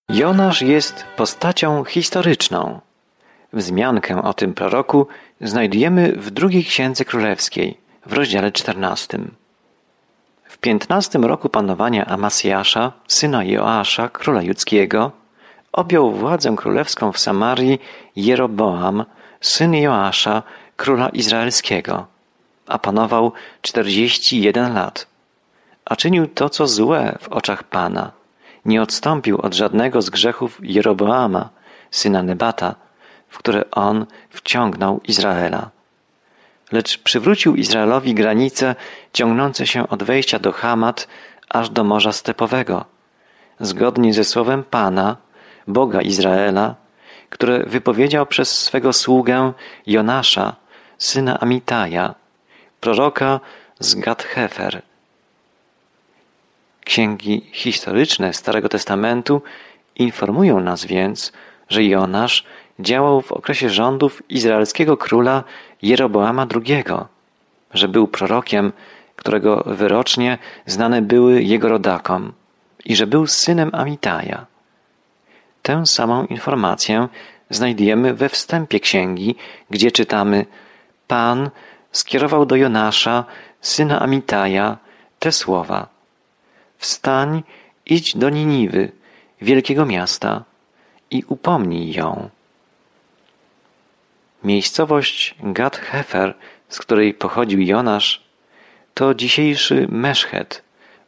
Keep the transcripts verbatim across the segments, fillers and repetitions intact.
Jonasz jest postacią historyczną. Wzmiankę o tym proroku znajdujemy w drugiej Księdze Królewskiej, w rozdziale czternastym. W piętnastym roku panowania Amasjasza, syna Joasza, króla judzkiego, objął władzę królewską w Samarii Jeroboam, syn Joasza, króla izraelskiego, a panował czterdzieści jeden lat. A czynił to, co złe w oczach Pana. Nie odstąpił od żadnego z grzechów Jeroboama, syna Nebata, w które on wciągnął Izraela. Lecz przywrócił Izraelowi granice ciągnące się od wejścia do Hamat aż do Morza Stepowego, zgodnie ze słowem Pana, Boga Izraela, które wypowiedział przez swego sługę Jonasza, syna Amitaja, proroka z Gat-Hefer. Księgi historyczne Starego Testamentu informują nas więc, że Jonasz działał w okresie rządów izraelskiego króla Jeroboama drugiego, że był prorokiem, którego wyrocznie znane były jego rodakom i że był synem Amitaja. Tę samą informację znajdujemy we wstępie księgi, gdzie czytamy: Pan skierował do Jonasza, syna Amitaja, te słowa: Wstań, idź do Niniwy, wielkiego miasta, i upomnij ją. Miejscowość Gat-Hefer, z której pochodził Jonasz, to dzisiejszy Meszchet,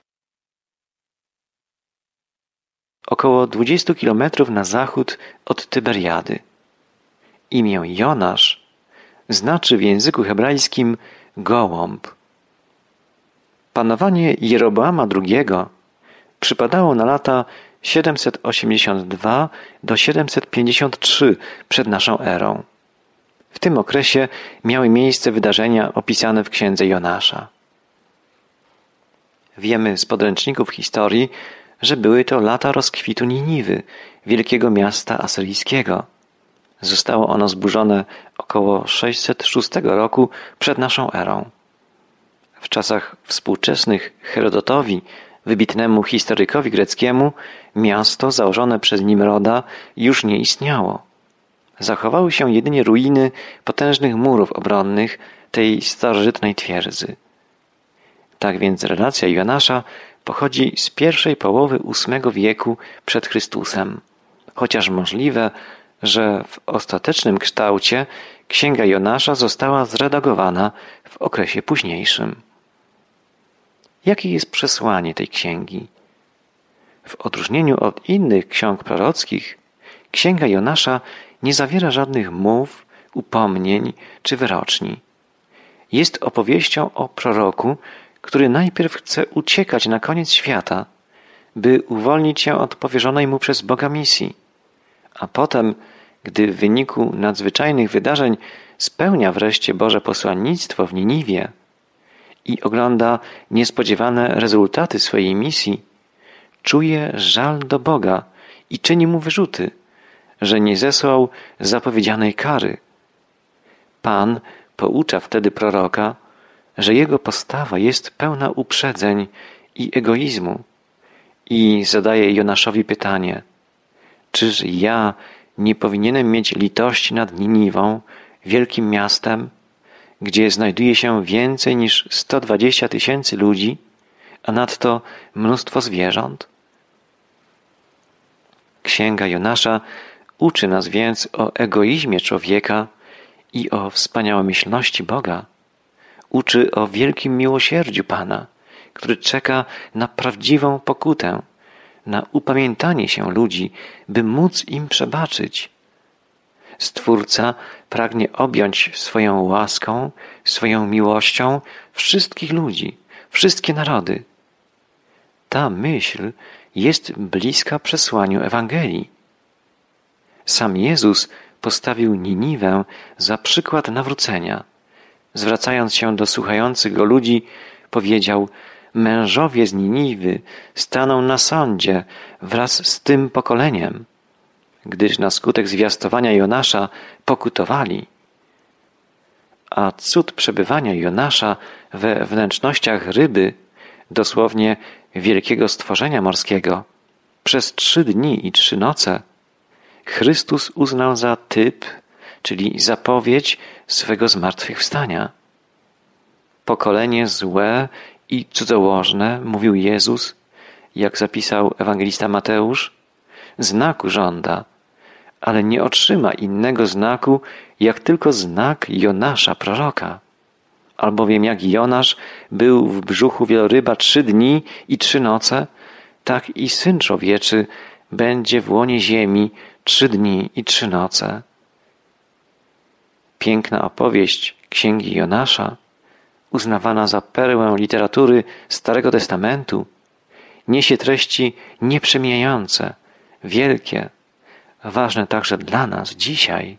około dwudziestu kilometrów na zachód od Tyberiady. Imię Jonasz znaczy w języku hebrajskim gołąb. Panowanie Jeroboama drugiego przypadało na lata siedemset osiemdziesiąt dwa do siedemset pięćdziesiąt trzy przed naszą erą. W tym okresie miały miejsce wydarzenia opisane w księdze Jonasza. Wiemy z podręczników historii, że były to lata rozkwitu Niniwy, wielkiego miasta asyryjskiego. Zostało ono zburzone około sześćset szóstego roku przed naszą erą. W czasach współczesnych Herodotowi, wybitnemu historykowi greckiemu, miasto założone przez Nimroda już nie istniało. Zachowały się jedynie ruiny potężnych murów obronnych tej starożytnej twierdzy. Tak więc relacja Jonasza pochodzi z pierwszej połowy ósmego wieku przed Chrystusem, chociaż możliwe, że w ostatecznym kształcie księga Jonasza została zredagowana w okresie późniejszym. Jakie jest przesłanie tej księgi? W odróżnieniu od innych ksiąg prorockich, księga Jonasza nie zawiera żadnych mów, upomnień czy wyroczni. Jest opowieścią o proroku, który najpierw chce uciekać na koniec świata, by uwolnić się od powierzonej mu przez Boga misji, a potem, gdy w wyniku nadzwyczajnych wydarzeń spełnia wreszcie Boże posłannictwo w Niniwie i ogląda niespodziewane rezultaty swojej misji, czuje żal do Boga i czyni mu wyrzuty, że nie zesłał zapowiedzianej kary. Pan poucza wtedy proroka, że jego postawa jest pełna uprzedzeń i egoizmu i zadaje Jonaszowi pytanie: czyż ja nie powinienem mieć litości nad Niniwą, wielkim miastem, gdzie znajduje się więcej niż sto dwadzieścia tysięcy ludzi, a nadto mnóstwo zwierząt? Księga Jonasza uczy nas więc o egoizmie człowieka i o wspaniałomyślności Boga. Uczy o wielkim miłosierdziu Pana, który czeka na prawdziwą pokutę, na upamiętanie się ludzi, by móc im przebaczyć. Stwórca pragnie objąć swoją łaską, swoją miłością wszystkich ludzi, wszystkie narody. Ta myśl jest bliska przesłaniu Ewangelii. Sam Jezus postawił Niniwę za przykład nawrócenia. Zwracając się do słuchających go ludzi, powiedział: mężowie z Niniwy staną na sądzie wraz z tym pokoleniem, gdyż na skutek zwiastowania Jonasza pokutowali. A cud przebywania Jonasza we wnętrznościach ryby, dosłownie wielkiego stworzenia morskiego, przez trzy dni i trzy noce Chrystus uznał za typ, czyli zapowiedź swego zmartwychwstania. Pokolenie złe i cudzołożne, mówił Jezus, jak zapisał ewangelista Mateusz, znaku żąda, ale nie otrzyma innego znaku, jak tylko znak Jonasza proroka. Albowiem jak Jonasz był w brzuchu wieloryba trzy dni i trzy noce, tak i Syn Człowieczy będzie w łonie ziemi trzy dni i trzy noce. Piękna opowieść Księgi Jonasza, uznawana za perłę literatury Starego Testamentu, niesie treści nieprzemijające, wielkie, ważne także dla nas dzisiaj.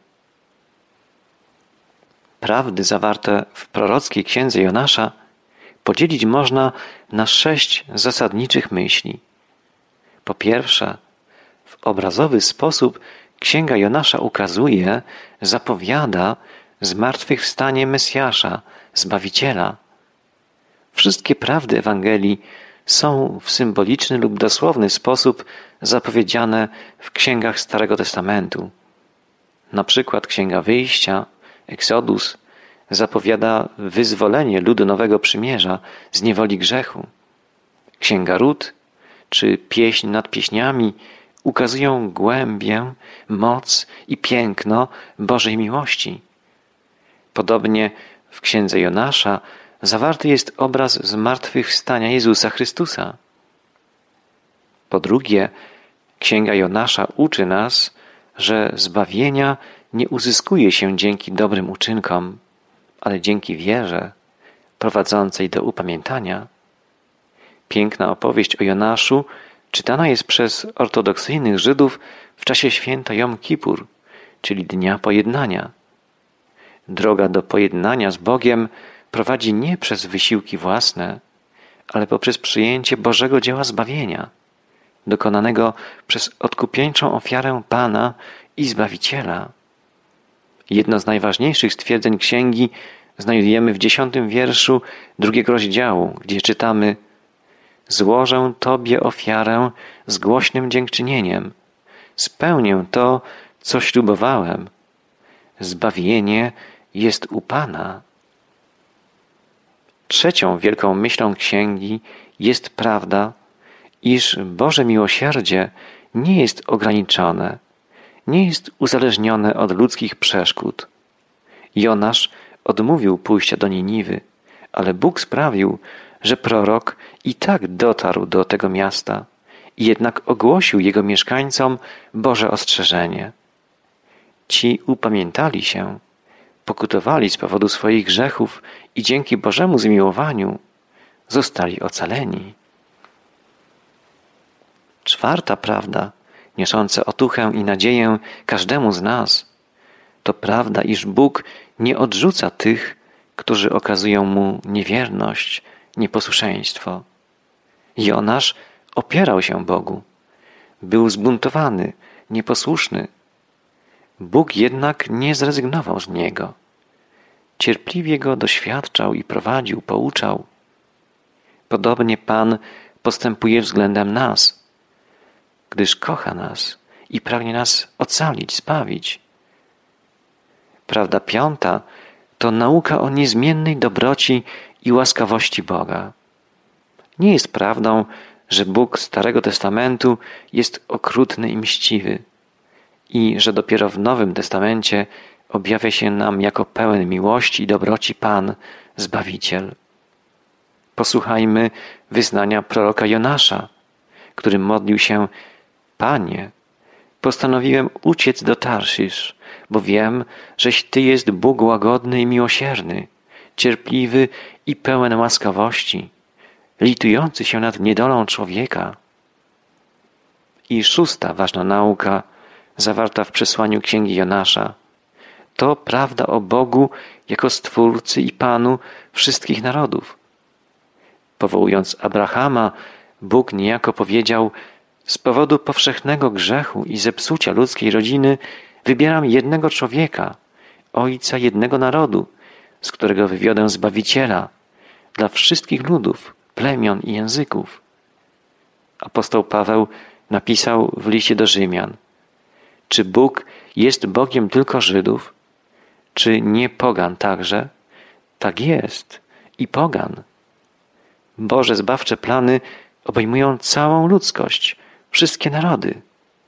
Prawdy zawarte w prorockiej księdze Jonasza podzielić można na sześć zasadniczych myśli. Po pierwsze, w obrazowy sposób księga Jonasza ukazuje, zapowiada zmartwychwstanie Mesjasza, Zbawiciela. Wszystkie prawdy Ewangelii są w symboliczny lub dosłowny sposób zapowiedziane w księgach Starego Testamentu. Na przykład Księga Wyjścia, Exodus, zapowiada wyzwolenie ludu Nowego Przymierza z niewoli grzechu. Księga Rut czy Pieśń nad pieśniami ukazują głębię, moc i piękno Bożej miłości. Podobnie w księdze Jonasza zawarty jest obraz zmartwychwstania Jezusa Chrystusa. Po drugie, księga Jonasza uczy nas, że zbawienia nie uzyskuje się dzięki dobrym uczynkom, ale dzięki wierze prowadzącej do upamiętania. Piękna opowieść o Jonaszu czytana jest przez ortodoksyjnych Żydów w czasie święta Jom Kipur, czyli Dnia Pojednania. Droga do pojednania z Bogiem prowadzi nie przez wysiłki własne, ale poprzez przyjęcie Bożego dzieła zbawienia, dokonanego przez odkupieńczą ofiarę Pana i Zbawiciela. Jedno z najważniejszych stwierdzeń księgi znajdujemy w dziesiątym wierszu drugiego rozdziału, gdzie czytamy: Złożę Tobie ofiarę z głośnym dziękczynieniem. Spełnię to, co ślubowałem. Zbawienie jest u Pana. Trzecią wielką myślą księgi jest prawda, iż Boże miłosierdzie nie jest ograniczone, nie jest uzależnione od ludzkich przeszkód. Jonasz odmówił pójścia do Niniwy, ale Bóg sprawił, że prorok i tak dotarł do tego miasta i jednak ogłosił jego mieszkańcom Boże ostrzeżenie. Ci upamiętali się, pokutowali z powodu swoich grzechów i dzięki Bożemu zmiłowaniu zostali ocaleni. Czwarta prawda, niosąca otuchę i nadzieję każdemu z nas, to prawda, iż Bóg nie odrzuca tych, którzy okazują Mu niewierność, nieposłuszeństwo. Jonasz opierał się Bogu. Był zbuntowany, nieposłuszny. Bóg jednak nie zrezygnował z niego. Cierpliwie go doświadczał i prowadził, pouczał. Podobnie Pan postępuje względem nas, gdyż kocha nas i pragnie nas ocalić, zbawić. Prawda piąta to nauka o niezmiennej dobroci i łaskawości Boga. Nie jest prawdą, że Bóg Starego Testamentu jest okrutny i mściwy i że dopiero w Nowym Testamencie objawia się nam jako pełen miłości i dobroci Pan, Zbawiciel. Posłuchajmy wyznania proroka Jonasza, który modlił się: Panie, postanowiłem uciec do Tarszysz, bo wiem, żeś Ty jest Bóg łagodny i miłosierny, cierpliwy i pełen łaskawości, litujący się nad niedolą człowieka. I szósta ważna nauka, zawarta w przesłaniu Księgi Jonasza, to prawda o Bogu jako Stwórcy i Panu wszystkich narodów. Powołując Abrahama, Bóg niejako powiedział: z powodu powszechnego grzechu i zepsucia ludzkiej rodziny wybieram jednego człowieka, ojca jednego narodu, z którego wywiodę Zbawiciela dla wszystkich ludów, plemion i języków. Apostoł Paweł napisał w liście do Rzymian: czy Bóg jest Bogiem tylko Żydów? Czy nie pogan także? Tak jest, i pogan. Boże zbawcze plany obejmują całą ludzkość, wszystkie narody.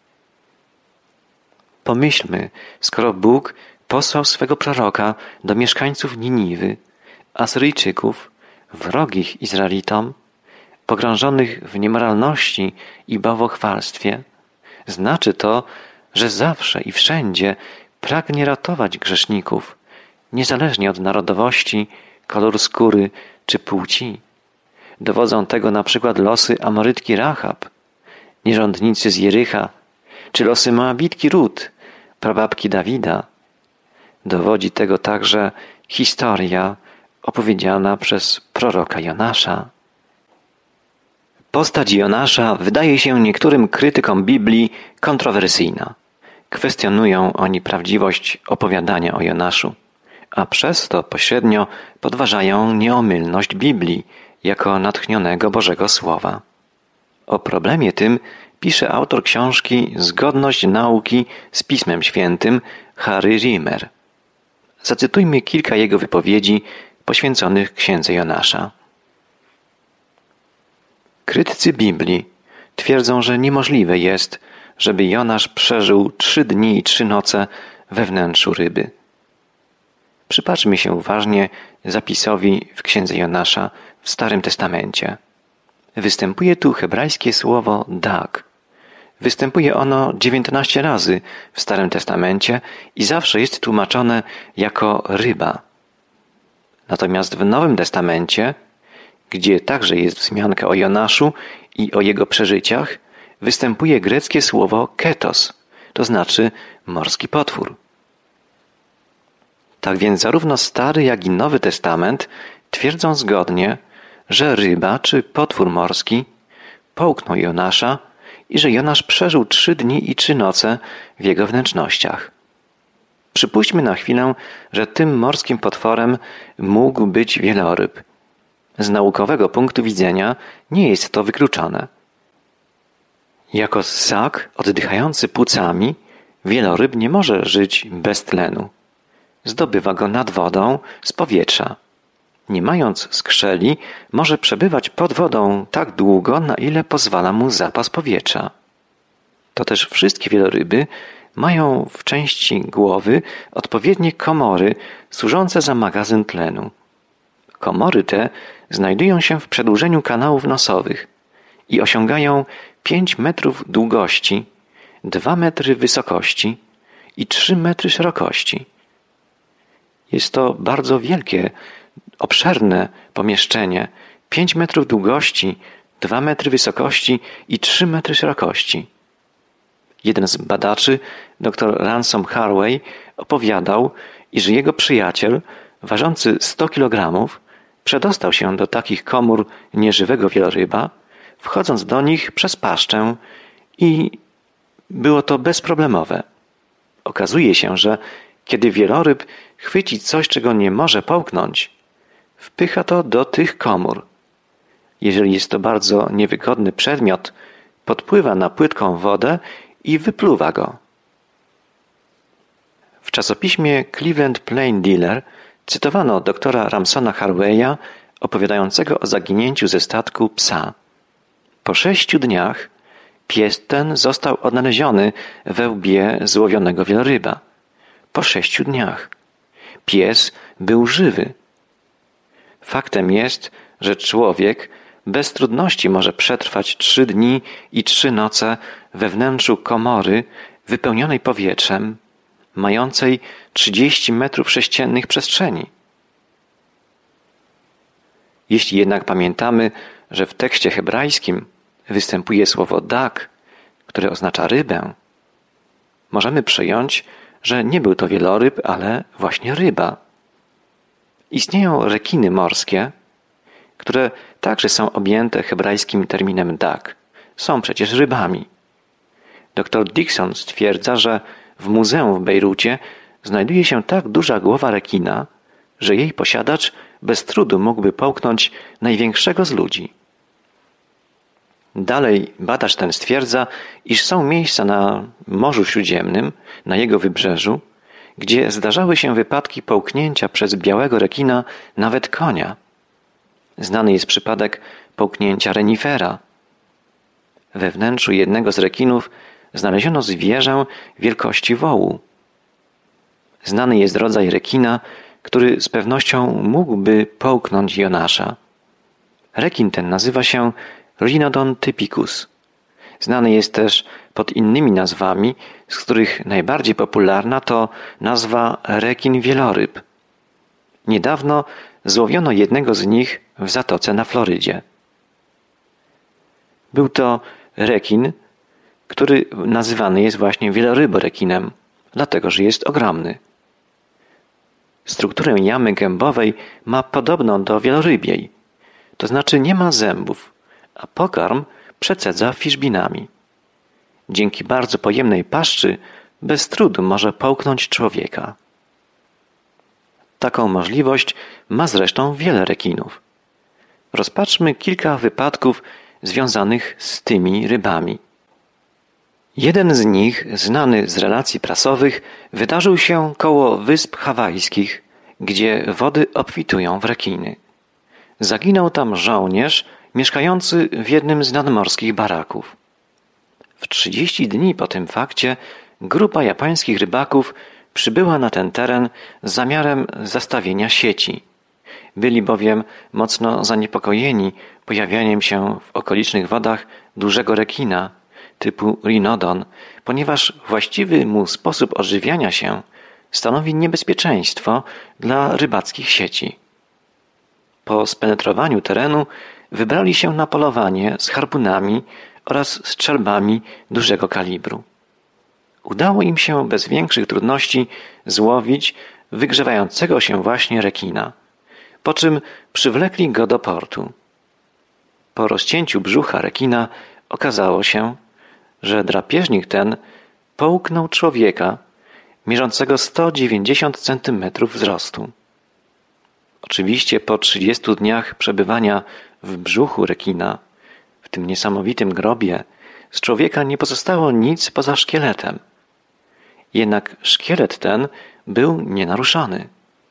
Pomyślmy, skoro Bóg posłał swego proroka do mieszkańców Niniwy, Asyryjczyków, wrogich Izraelitom, pogrążonych w niemoralności i bałwochwalstwie, znaczy to, że zawsze i wszędzie pragnie ratować grzeszników, niezależnie od narodowości, koloru skóry czy płci. Dowodzą tego na przykład losy Amorytki Rahab, nierządnicy z Jericha, czy losy Moabitki Rut, prababki Dawida. Dowodzi tego także historia opowiedziana przez proroka Jonasza. Postać Jonasza wydaje się niektórym krytykom Biblii kontrowersyjna. Kwestionują oni prawdziwość opowiadania o Jonaszu, a przez to pośrednio podważają nieomylność Biblii jako natchnionego Bożego Słowa. O problemie tym pisze autor książki Zgodność nauki z Pismem Świętym Harry Rimmer. Zacytujmy kilka jego wypowiedzi poświęconych księdze Jonasza. Krytycy Biblii twierdzą, że niemożliwe jest, żeby Jonasz przeżył trzy dni i trzy noce we wnętrzu ryby. Przypatrzmy się uważnie zapisowi w księdze Jonasza w Starym Testamencie. Występuje tu hebrajskie słowo dag. Występuje ono dziewiętnaście razy w Starym Testamencie i zawsze jest tłumaczone jako ryba. Natomiast w Nowym Testamencie, gdzie także jest wzmianka o Jonaszu i o jego przeżyciach, występuje greckie słowo ketos, to znaczy morski potwór. Tak więc zarówno Stary, jak i Nowy Testament twierdzą zgodnie, że ryba czy potwór morski połknął Jonasza i że Jonasz przeżył trzy dni i trzy noce w jego wnętrznościach. Przypuśćmy na chwilę, że tym morskim potworem mógł być wieloryb. Z naukowego punktu widzenia nie jest to wykluczone. Jako ssak oddychający płucami, wieloryb nie może żyć bez tlenu. Zdobywa go nad wodą z powietrza. Nie mając skrzeli, może przebywać pod wodą tak długo, na ile pozwala mu zapas powietrza. To też wszystkie wieloryby mają w części głowy odpowiednie komory służące za magazyn tlenu. Komory te znajdują się w przedłużeniu kanałów nosowych i osiągają pięć metrów długości, dwa metry wysokości i trzy metry szerokości. Jest to bardzo wielkie, obszerne pomieszczenie, pięć metrów długości, dwa metry wysokości i trzy metry szerokości. Jeden z badaczy, dr Ransom Harvey, opowiadał, iż jego przyjaciel, ważący sto kilogramów, przedostał się do takich komór nieżywego wieloryba, wchodząc do nich przez paszczę i było to bezproblemowe. Okazuje się, że kiedy wieloryb chwyci coś, czego nie może połknąć, wpycha to do tych komór. Jeżeli jest to bardzo niewygodny przedmiot, podpływa na płytką wodę i wypluwa go. W czasopiśmie Cleveland Plain Dealer cytowano doktora Ramsona Harveya opowiadającego o zaginięciu ze statku psa. Po sześciu dniach pies ten został odnaleziony we łbie złowionego wieloryba. Po sześciu dniach. Pies był żywy. Faktem jest, że człowiek bez trudności może przetrwać trzy dni i trzy noce we wnętrzu komory wypełnionej powietrzem, mającej trzydzieści metrów sześciennych przestrzeni. Jeśli jednak pamiętamy, że w tekście hebrajskim występuje słowo dag, które oznacza rybę, możemy przyjąć, że nie był to wieloryb, ale właśnie ryba. Istnieją rekiny morskie, które także są objęte hebrajskim terminem dag. Są przecież rybami. Doktor Dixon stwierdza, że w muzeum w Bejrucie znajduje się tak duża głowa rekina, że jej posiadacz bez trudu mógłby połknąć największego z ludzi. Dalej badacz ten stwierdza, iż są miejsca na Morzu Śródziemnym, na jego wybrzeżu, gdzie zdarzały się wypadki połknięcia przez białego rekina nawet konia. Znany jest przypadek połknięcia renifera. We wnętrzu jednego z rekinów znaleziono zwierzę wielkości wołu. Znany jest rodzaj rekina, który z pewnością mógłby połknąć Jonasza. Rekin ten nazywa się Rhinodon typicus. Znany jest też pod innymi nazwami, z których najbardziej popularna to nazwa rekin wieloryb. Niedawno złowiono jednego z nich w zatoce na Florydzie. Był to rekin, który nazywany jest właśnie wieloryborekinem, dlatego że jest ogromny. Strukturę jamy gębowej ma podobną do wielorybiej, to znaczy nie ma zębów, a pokarm przecedza fiszbinami. Dzięki bardzo pojemnej paszczy bez trudu może połknąć człowieka. Taką możliwość ma zresztą wiele rekinów. Rozpatrzmy kilka wypadków związanych z tymi rybami. Jeden z nich, znany z relacji prasowych, wydarzył się koło Wysp Hawajskich, gdzie wody obfitują w rekiny. Zaginął tam żołnierz mieszkający w jednym z nadmorskich baraków. W trzydzieści dni po tym fakcie grupa japońskich rybaków przybyła na ten teren z zamiarem zastawienia sieci. Byli bowiem mocno zaniepokojeni pojawianiem się w okolicznych wodach dużego rekina typu Rhinodon, ponieważ właściwy mu sposób odżywiania się stanowi niebezpieczeństwo dla rybackich sieci. Po spenetrowaniu terenu wybrali się na polowanie z harpunami oraz strzelbami dużego kalibru. Udało im się bez większych trudności złowić wygrzewającego się właśnie rekina, po czym przywlekli go do portu. Po rozcięciu brzucha rekina okazało się, że drapieżnik ten połknął człowieka mierzącego sto dziewięćdziesiąt centymetrów wzrostu. Oczywiście po trzydziestu dniach przebywania w brzuchu rekina, w tym niesamowitym grobie, z człowieka nie pozostało nic poza szkieletem. Jednak szkielet ten był nienaruszony.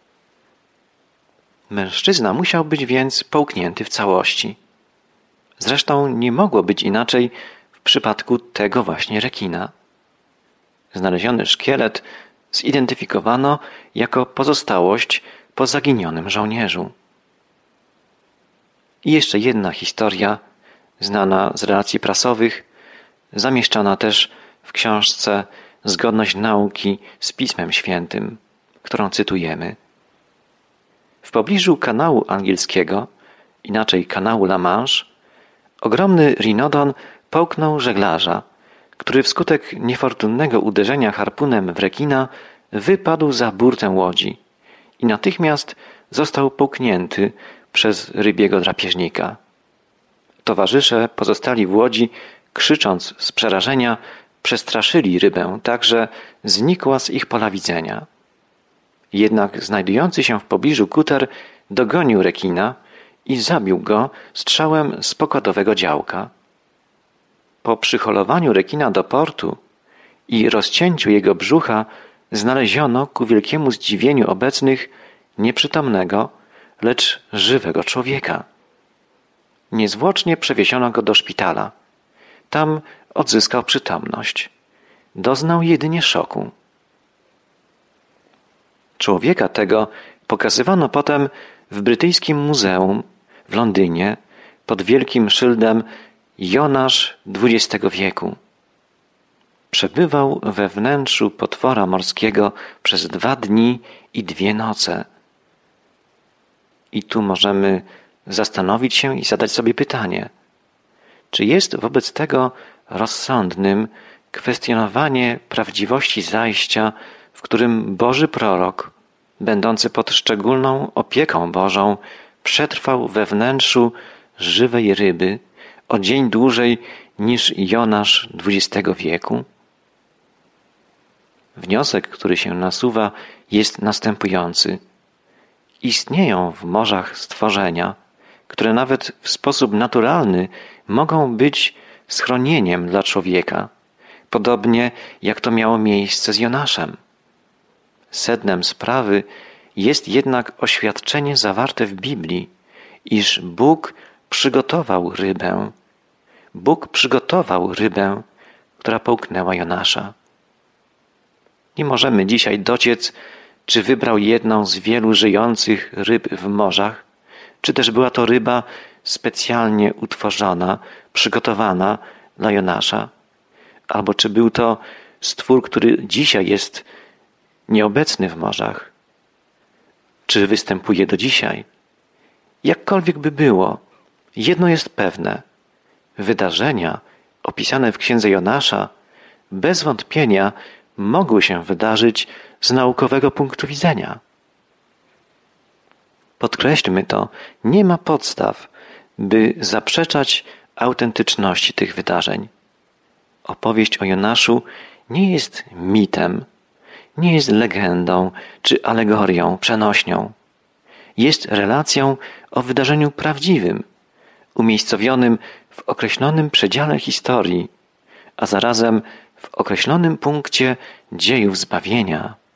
Mężczyzna musiał być więc połknięty w całości. Zresztą nie mogło być inaczej w przypadku tego właśnie rekina. Znaleziony szkielet zidentyfikowano jako pozostałość po zaginionym żołnierzu. I jeszcze jedna historia, znana z relacji prasowych, zamieszczona też w książce Zgodność nauki z Pismem Świętym, którą cytujemy. W pobliżu kanału angielskiego, inaczej kanału La Manche, ogromny Rhinodon połknął żeglarza, który wskutek niefortunnego uderzenia harpunem w rekina wypadł za burtę łodzi i natychmiast został połknięty przez rybiego drapieżnika. Towarzysze pozostali w łodzi, krzycząc z przerażenia, przestraszyli rybę tak, że znikła z ich pola widzenia. Jednak znajdujący się w pobliżu kuter dogonił rekina i zabił go strzałem z pokładowego działka. Po przyholowaniu rekina do portu i rozcięciu jego brzucha znaleziono ku wielkiemu zdziwieniu obecnych nieprzytomnego, lecz żywego człowieka. Niezwłocznie przewieziono go do szpitala. Tam odzyskał przytomność. Doznał jedynie szoku. Człowieka tego pokazywano potem w brytyjskim muzeum w Londynie pod wielkim szyldem Jonasz dwudziestego wieku. Przebywał we wnętrzu potwora morskiego przez dwa dni i dwie noce. I tu możemy zastanowić się i zadać sobie pytanie, czy jest wobec tego rozsądnym kwestionowanie prawdziwości zajścia, w którym Boży prorok, będący pod szczególną opieką Bożą, przetrwał we wnętrzu żywej ryby o dzień dłużej niż Jonasz dwudziestego wieku? Wniosek, który się nasuwa, jest następujący. Istnieją w morzach stworzenia, które nawet w sposób naturalny mogą być schronieniem dla człowieka, podobnie jak to miało miejsce z Jonaszem. Sednem sprawy jest jednak oświadczenie zawarte w Biblii, iż Bóg przygotował rybę. Bóg przygotował rybę, która połknęła Jonasza. Nie możemy dzisiaj dociec, czy wybrał jedną z wielu żyjących ryb w morzach, czy też była to ryba specjalnie utworzona, przygotowana dla Jonasza, albo czy był to stwór, który dzisiaj jest nieobecny w morzach, czy występuje do dzisiaj. Jakkolwiek by było, jedno jest pewne. Wydarzenia opisane w księdze Jonasza bez wątpienia mogły się wydarzyć z naukowego punktu widzenia. Podkreślmy to, nie ma podstaw, by zaprzeczać autentyczności tych wydarzeń. Opowieść o Jonaszu nie jest mitem, nie jest legendą czy alegorią przenośnią. Jest relacją o wydarzeniu prawdziwym, umiejscowionym w określonym przedziale historii, a zarazem w określonym punkcie dziejów zbawienia.